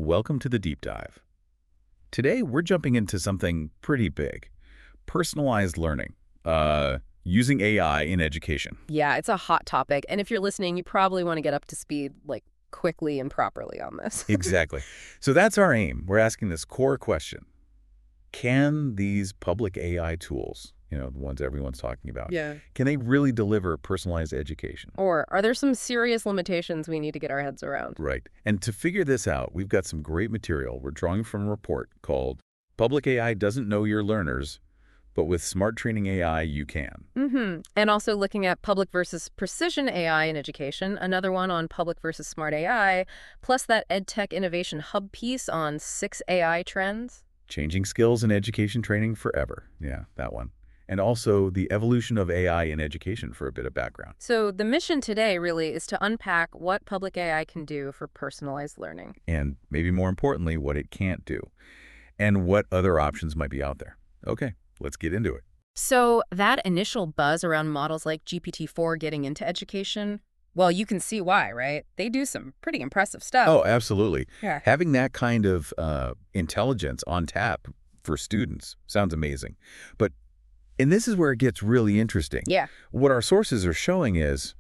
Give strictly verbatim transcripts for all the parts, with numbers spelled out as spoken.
welcome to the Deep Dive. Today, we're jumping into something pretty big. Personalized learning, uh, using A I in education. Yeah, it's a hot topic. And if you're listening, you probably want to get up to speed, like, quickly and properly on this. Exactly. So that's our aim. We're asking this core question. Can these public A I tools, you know, the ones everyone's talking about, Yeah. can they really deliver personalized education? Or are there some serious limitations we need to get our heads around? Right. And to figure this out, we've got some great material we're drawing from a report called Public A I Doesn't Know Your Learners, but with Smart Training A I, you can. Mm-hmm. And also looking at public versus precision A I in education, another one on public versus smart A I, plus that EdTech Innovation Hub piece on six A I trends. Changing skills in education training forever. Yeah, that one. And also the evolution of A I in education for a bit of background. So the mission today really is to unpack what public A I can do for personalized learning. And maybe more importantly, what it can't do. And what other options might be out there. Okay, let's get into it. So that initial buzz around models like G P T four getting into education, well, you can see why, right? They do some pretty impressive stuff. Oh, absolutely. Yeah. Having that kind of uh, intelligence on tap for students sounds amazing. But, and this is where it gets really interesting. Yeah. What our sources are showing is,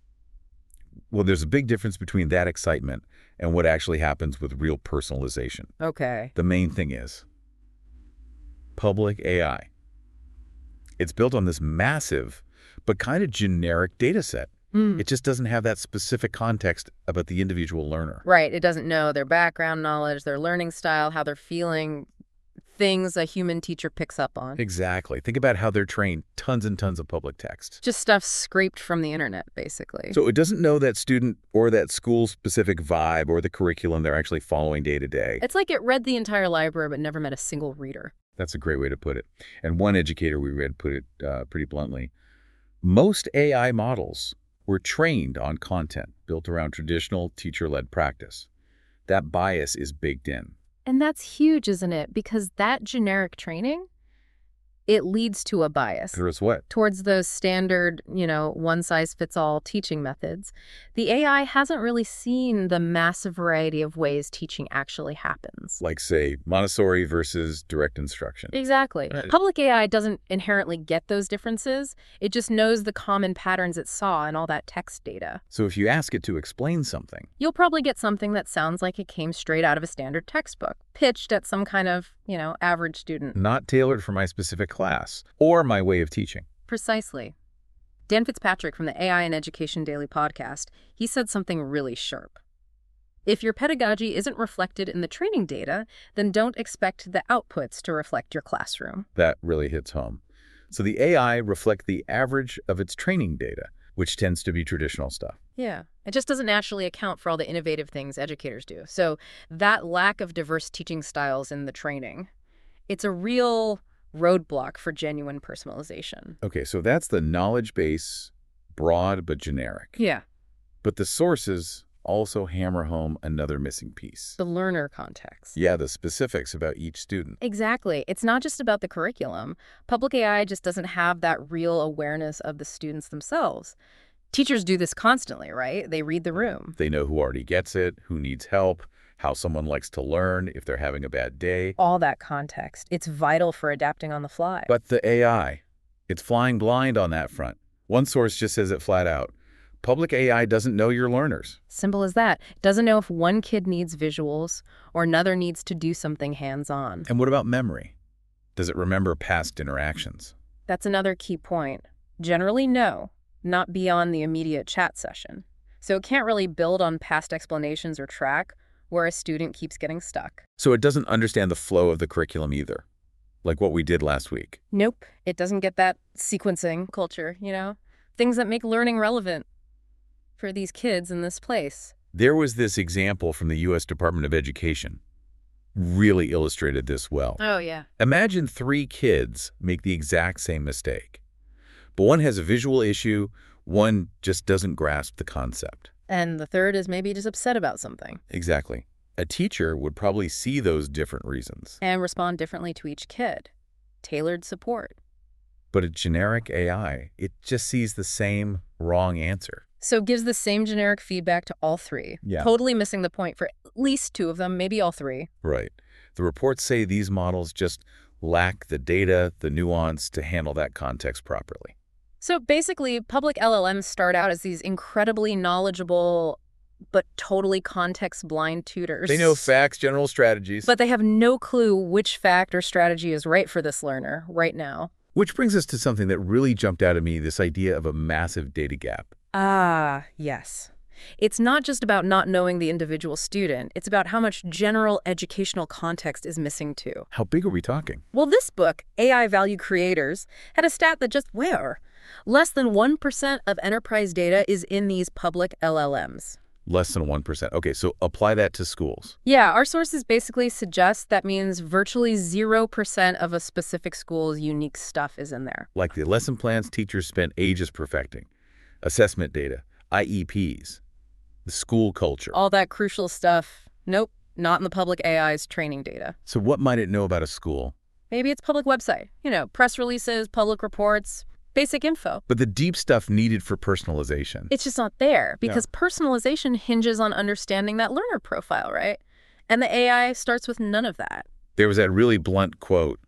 well, there's a big difference between that excitement and what actually happens with real personalization. Okay. The main thing is public A I. It's built on this massive but kind of generic data set. Mm. It just doesn't have that specific context about the individual learner. Right. It doesn't know their background knowledge, their learning style, how they're feeling, things a human teacher picks up on. Exactly. Think about how they're trained. Tons and tons of public text. Just stuff scraped from the internet, basically. So it doesn't know that student or that school-specific vibe or the curriculum they're actually following day to day. It's like it read the entire library but never met a single reader. That's a great way to put it. And one educator we read put it uh, pretty bluntly. Most A I models were trained on content built around traditional teacher-led practice. That bias is baked in. And that's huge, isn't it? Because that generic training, it leads to a bias. Towards what? Towards those standard, you know, one-size-fits-all teaching methods. The A I hasn't really seen the massive variety of ways teaching actually happens. Like, say, Montessori versus direct instruction. Exactly. Right. Public A I doesn't inherently get those differences. It just knows the common patterns it saw in all that text data. So if you ask it to explain something, You'll probably get something that sounds like it came straight out of a standard textbook, pitched at some kind of, you know, average student. not tailored for my specific class or my way of teaching. Precisely. Dan Fitzpatrick from the A I in Education Daily podcast, he said something really sharp. If your pedagogy isn't reflected in the training data, then don't expect the outputs to reflect your classroom. That really hits home. So the A I reflects the average of its training data, which tends to be traditional stuff. Yeah. It just doesn't naturally account for all the innovative things educators do. So that lack of diverse teaching styles in the training, it's a real roadblock for genuine personalization. Okay, so that's the knowledge base, broad but generic. Yeah. But the sources also hammer home another missing piece. The learner context. Yeah, the specifics about each student. Exactly. It's not just about the curriculum. Public A I just doesn't have that real awareness of the students themselves. Teachers do this constantly, right? They read the room. They know who already gets it, who needs help, how someone likes to learn, if they're having a bad day. All that context. It's vital for adapting on the fly. But the A I, it's flying blind on that front. One source just says it flat out. Public A I doesn't know your learners. Simple as that. Doesn't know if one kid needs visuals or another needs to do something hands-on. And what about memory? Does it remember past interactions? That's another key point. Generally, no. Not beyond the immediate chat session. So it can't really build on past explanations or track where a student keeps getting stuck. So it doesn't understand the flow of the curriculum either, like what we did last week. Nope. It doesn't get that sequencing culture, you know? Things that make learning relevant for these kids in this place. There was this example from the U S Department of Education. Really illustrated this well. Oh, yeah. Imagine three kids make the exact same mistake. But one has a visual issue, one just doesn't grasp the concept. And the third is maybe just upset about something. Exactly. A teacher would probably see those different reasons. And respond differently to each kid. Tailored support. But a generic A I, it just sees the same wrong answer. So gives the same generic feedback to all three, Yeah. totally missing the point for at least two of them, maybe all three. Right. The reports say these models just lack the data, the nuance to handle that context properly. So basically, public L L Ms start out as these incredibly knowledgeable but totally context-blind tutors. They know facts, general strategies. But they have no clue which fact or strategy is right for this learner right now. Which brings us to something that really jumped out at me, this idea of a massive data gap. Ah, yes. It's not just about not knowing the individual student. It's about how much general educational context is missing too. How big are we talking? Well, this book, A I Value Creators, had a stat that just where? Less than one percent of enterprise data is in these public L L Ms. Less than one percent. Okay, so apply that to schools. Yeah, our sources basically suggest that means virtually zero percent of a specific school's unique stuff is in there. Like the lesson plans teachers spent ages perfecting, assessment data, I E Ps, the school culture. All that crucial stuff, nope, not in the public A I's training data. So what might it know about a school? Maybe it's public website, you know, press releases, public reports, basic info. But the deep stuff needed for personalization. It's just not there because no. personalization hinges on understanding that learner profile, right? And the A I starts with none of that. There was that really blunt quote,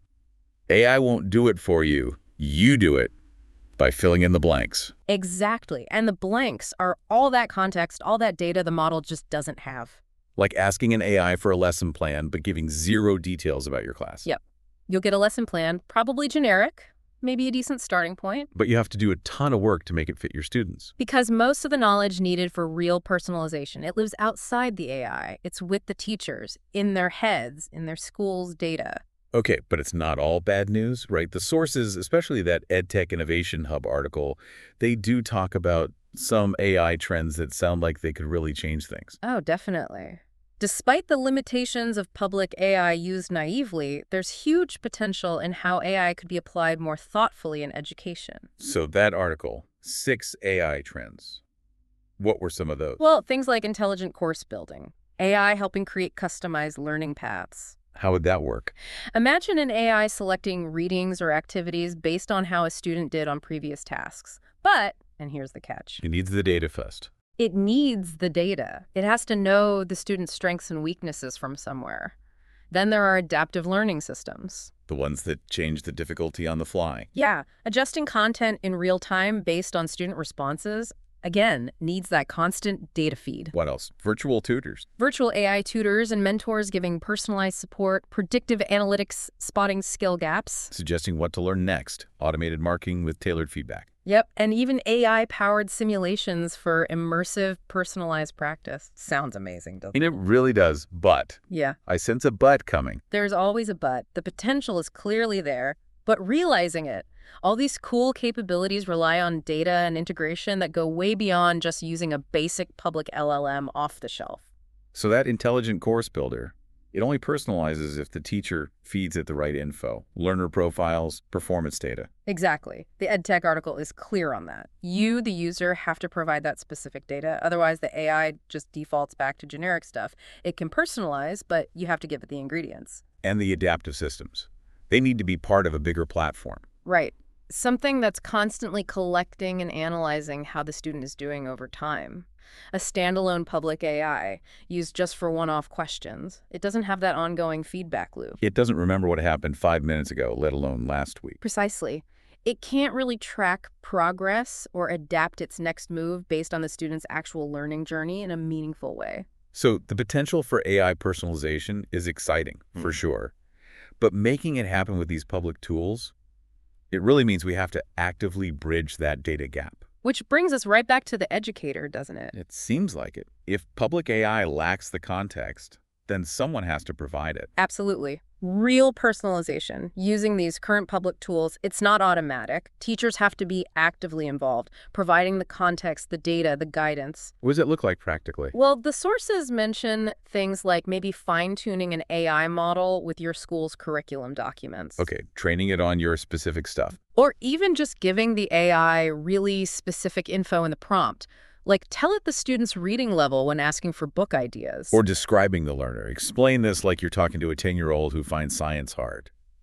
A I won't do it for you, you do it by filling in the blanks. Exactly. And the blanks are all that context, all that data the model just doesn't have. Like asking an A I for a lesson plan, but giving zero details about your class. Yep. You'll get a lesson plan, probably generic, maybe a decent starting point. But you have to do a ton of work to make it fit your students. Because most of the knowledge needed for real personalization, it lives outside the A I. It's with the teachers, in their heads, in their school's data. Okay, but it's not all bad news, right? The sources, especially that EdTech Innovation Hub article, they do talk about some A I trends that sound like they could really change things. Oh, definitely. Despite the limitations of public A I used naively, there's huge potential in how A I could be applied more thoughtfully in education. So that article, six A I trends. What were some of those? Well, things like intelligent course building, A I helping create customized learning paths. How would that work? Imagine an A I selecting readings or activities based on how a student did on previous tasks. But, and here's the catch. It needs the data first. It needs the data. It has to know the student's strengths and weaknesses from somewhere. Then there are adaptive learning systems. The ones that change the difficulty on the fly. Yeah, adjusting content in real time based on student responses, again, needs that constant data feed. What else? Virtual tutors. Virtual A I tutors and mentors giving personalized support, predictive analytics spotting skill gaps. Suggesting what to learn next. Automated marking with tailored feedback. Yep, and even A I-powered simulations for immersive, personalized practice. Sounds amazing, doesn't it? And it really does, but... Yeah. I sense a but coming. There's always a but. The potential is clearly there, but realizing it. All these cool capabilities rely on data and integration that go way beyond just using a basic public L L M off the shelf. So that intelligent course builder, it only personalizes if the teacher feeds it the right info, learner profiles, performance data. Exactly. The EdTech article is clear on that. You, the user, have to provide that specific data. Otherwise, the A I just defaults back to generic stuff. It can personalize, but you have to give it the ingredients. And the adaptive systems. They need to be part of a bigger platform. Right. Something that's constantly collecting and analyzing how the student is doing over time. A standalone public A I used just for one-off questions. It doesn't have that ongoing feedback loop. It doesn't remember what happened five minutes ago, let alone last week. Precisely. It can't really track progress or adapt its next move based on the student's actual learning journey in a meaningful way. So the potential for A I personalization is exciting, mm. for sure. But making it happen with these public tools, it really means we have to actively bridge that data gap. Which brings us right back to the educator, doesn't it? It seems like it. If public A I lacks the context, then someone has to provide it. Absolutely. Real personalization using these current public tools, it's not automatic. Teachers have to be actively involved, providing the context, the data, the guidance. What does it look like practically? Well, the sources mention things like maybe fine-tuning an A I model with your school's curriculum documents. Okay, training it on your specific stuff. Or even just giving the A I really specific info in the prompt. Like, tell it the student's reading level when asking for book ideas. Or describing the learner. Explain this like you're talking to a ten-year-old who finds science hard.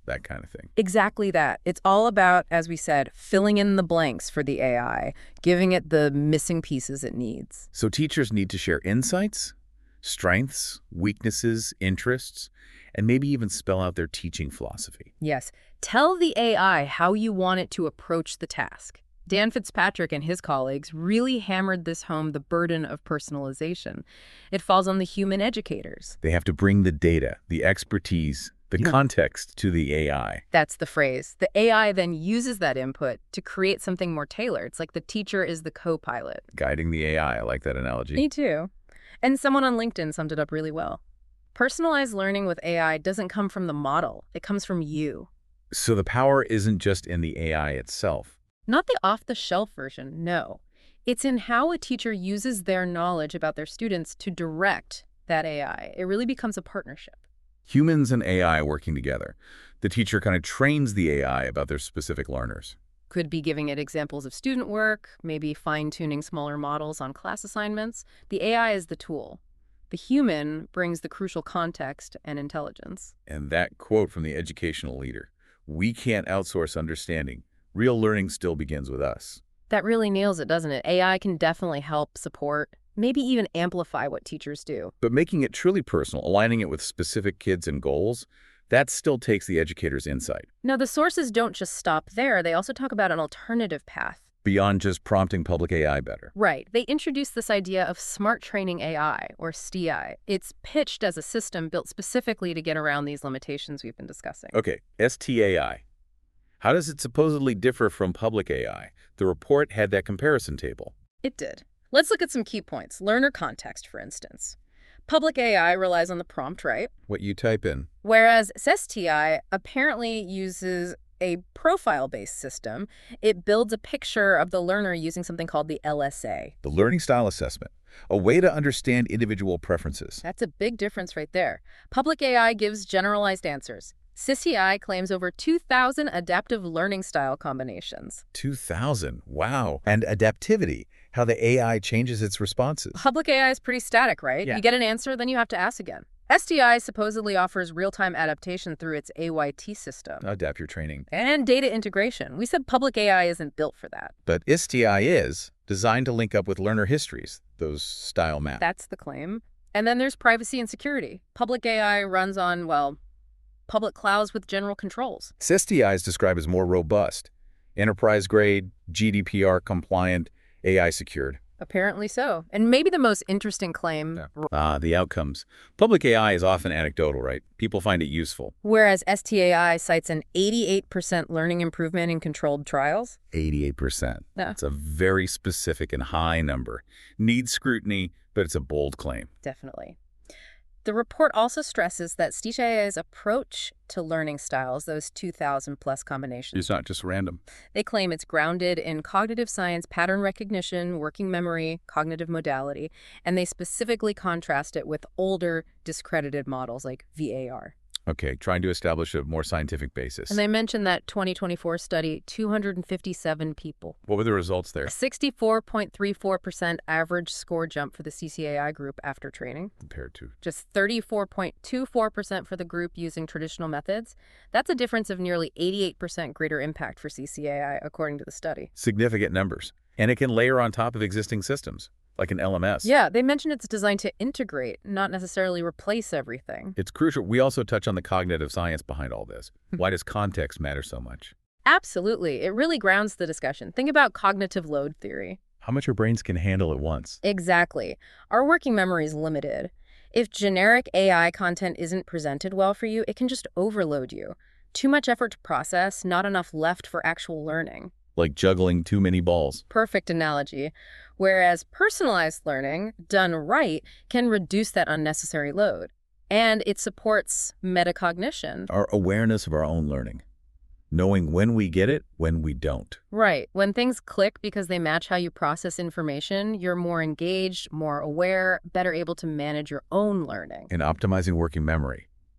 that kind of thing. Exactly that. It's all about, as we said, filling in the blanks for the A I, giving it the missing pieces it needs. So teachers need to share insights, strengths, weaknesses, interests, and maybe even spell out their teaching philosophy. Yes. Tell the A I how you want it to approach the task. Dan Fitzpatrick and his colleagues really hammered this home, the burden of personalization. It falls on the human educators. They have to bring the data, the expertise, the Yeah. context to the A I. That's the phrase. The A I then uses that input to create something more tailored. It's like the teacher is the co-pilot. Guiding the A I, I like that analogy. Me too. And someone on LinkedIn summed it up really well. Personalized learning with A I doesn't come from the model. It comes from you. So the power isn't just in the A I itself. Not the off-the-shelf version, no. It's in how a teacher uses their knowledge about their students to direct that A I. It really becomes a partnership. Humans and A I working together. The teacher kind of trains the A I about their specific learners. Could be giving it examples of student work, maybe fine-tuning smaller models on class assignments. The A I is the tool. The human brings the crucial context and intelligence. And that quote from the educational leader, "We can't outsource understanding. Real learning still begins with us." That really nails it, doesn't it? A I can definitely help support, maybe even amplify what teachers do. But making it truly personal, aligning it with specific kids and goals, that still takes the educator's insight. Now, the sources don't just stop there. They also talk about an alternative path. Beyond just prompting public A I better. Right. They introduce this idea of Smart Training A I, or S T I. It's pitched as a system built specifically to get around these limitations we've been discussing. Okay, S T A I. How does it supposedly differ from public A I? The report had that comparison table. It did. Let's look at some key points. Learner context, for instance. Public A I relies on the prompt, right? What you type in. Whereas S T I apparently uses a profile-based system. It builds a picture of the learner using something called the L S A. The Learning Style Assessment, a way to understand individual preferences. That's a big difference right there. Public A I gives generalized answers. S I S I claims over two thousand adaptive learning style combinations. two thousand, wow. And adaptivity, how the A I changes its responses. Public A I is pretty static, right? Yeah. You get an answer, then you have to ask again. S T I supposedly offers real-time adaptation through its A Y T system. Adapt your training. And data integration. We said public A I isn't built for that. But S T I is designed to link up with learner histories, those style maps. That's the claim. And then there's privacy and security. Public A I runs on, well, public clouds with general controls. S T I is described as more robust, enterprise-grade, G D P R-compliant, A I-secured. Apparently so. And maybe the most interesting claim, Yeah. Ah, the outcomes. Public A I is often anecdotal, right? People find it useful. whereas S T A I cites an eighty-eight percent learning improvement in controlled trials. eighty-eight percent. Yeah. That's a very specific and high number. Needs scrutiny, but it's a bold claim. Definitely. The report also stresses that S T A I's approach to learning styles, those two thousand plus combinations, It's not just random. they claim it's grounded in cognitive science, pattern recognition, working memory, cognitive modality, and they specifically contrast it with older, discredited models like V A R. Okay, trying to establish a more scientific basis. And they mentioned that twenty twenty-four study, two hundred fifty-seven people. What were the results there sixty-four point three four percent average score jump for the C C A I group after training. compared to? Just thirty-four point two four percent for the group using traditional methods. That's a difference of nearly eighty-eight percent greater impact for C C A I, according to the study. Significant numbers. And it can layer on top of existing systems, like an L M S. Yeah, they mentioned it's designed to integrate, not necessarily replace everything. It's crucial. We also touch on the cognitive science behind all this. Why does context matter so much? Absolutely. It really grounds the discussion. Think about cognitive load theory. How much our brains can handle at once. Exactly. Our working memory is limited. If generic A I content isn't presented well for you, it can just overload you. Too much effort to process, not enough left for actual learning. Like juggling too many balls. Perfect analogy. Whereas personalized learning, done right, can reduce that unnecessary load. And it supports metacognition. Our awareness of our own learning. Knowing when we get it, when we don't. Right. When things click because they match how you process information, you're more engaged, more aware, better able to manage your own learning. And optimizing working memory.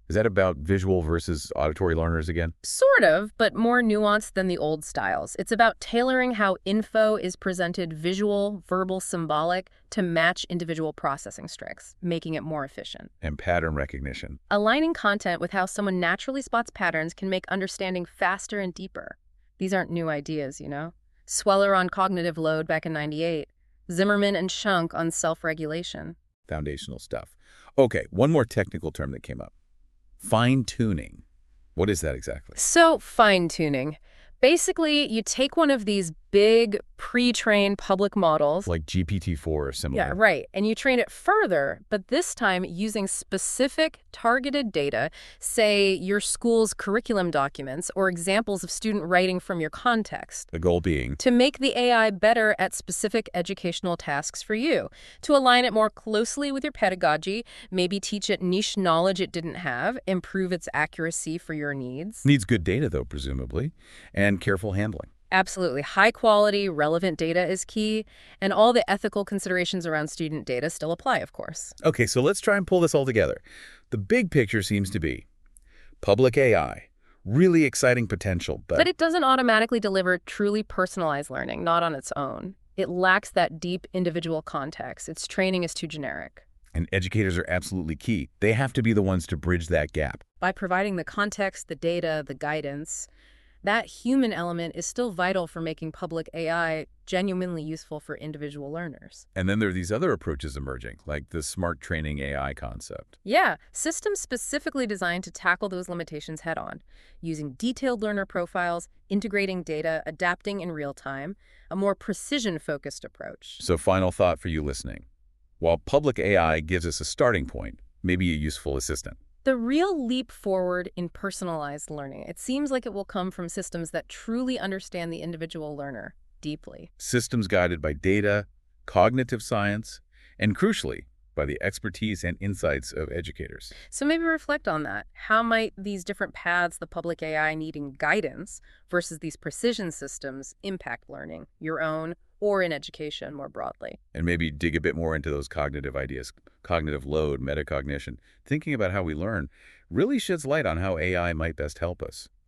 Is that about visual versus auditory learners again? Sort of, but more nuanced than the old styles. It's about tailoring how info is presented visual, verbal, symbolic to match individual processing strengths, making it more efficient. And pattern recognition. Aligning content with how someone naturally spots patterns can make understanding faster and deeper. These aren't new ideas, you know? Sweller on cognitive load back in ninety-eight. Zimmerman and Shunk on self-regulation. Foundational stuff. Okay, one more technical term that came up. Fine-tuning. What is that exactly? So, fine-tuning. Basically, you take one of these big, pre-trained public models. Like G P T four or similar. Yeah, right. And you train it further, but this time using specific targeted data, say your school's curriculum documents or examples of student writing from your context. The goal being? To make the A I better at specific educational tasks for you, to align it more closely with your pedagogy, maybe teach it niche knowledge it didn't have, improve its accuracy for your needs. Needs good data, though, presumably, and careful handling. Absolutely. High quality, relevant data is key, and all the ethical considerations around student data still apply, of course. Okay, so let's try and pull this all together. The big picture seems to be public A I, really exciting potential, but... But it doesn't automatically deliver truly personalized learning, not on its own. It lacks that deep individual context. Its training is too generic. And educators are absolutely key. They have to be the ones to bridge that gap. By providing the context, the data, the guidance, that human element is still vital for making public A I genuinely useful for individual learners. And then there are these other approaches emerging, like the smart training A I concept. Yeah, systems specifically designed to tackle those limitations head-on, using detailed learner profiles, integrating data, adapting in real time, a more precision-focused approach. So final thought for you listening. While public A I gives us a starting point, maybe a useful assistant, the real leap forward in personalized learning, it seems like it will come from systems that truly understand the individual learner deeply. Systems guided by data, cognitive science, and crucially, by the expertise and insights of educators. So maybe reflect on that. How might these different paths, the public A I needing guidance versus these precision systems, impact learning, your own or in education more broadly? And maybe dig a bit more into those cognitive ideas. Cognitive load, metacognition. Thinking about how we learn really sheds light on how A I might best help us.